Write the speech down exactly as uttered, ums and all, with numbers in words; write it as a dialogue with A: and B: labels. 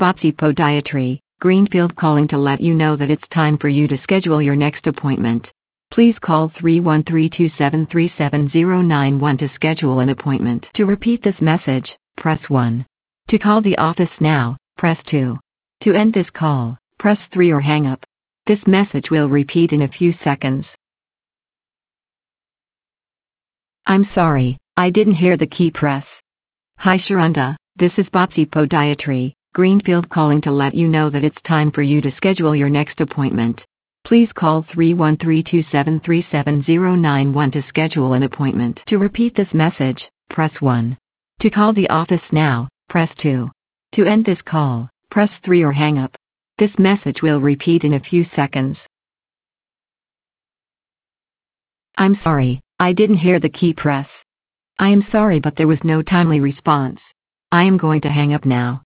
A: Bopsy Podiatry, Greenfield calling to let you know that it's time for you to schedule your next appointment. Please call three one three, two seven three, seven zero nine one to schedule an appointment. To repeat this message, press one. To call the office now, press two. To end this call, press three or hang up. This message will repeat in a few seconds. I'm sorry, I didn't hear the key press. Hi Sharonda, this is Bopsy Podiatry, Greenfield calling to let you know that it's time for you to schedule your next appointment. Please call three one three, two seven three, seven zero nine one to schedule an appointment. To repeat this message, press one. To call the office now, press two. To end this call, press three or hang up. This message will repeat in a few seconds. I'm sorry, I didn't hear the key press. I am sorry but there was no timely response. I am going to hang up now.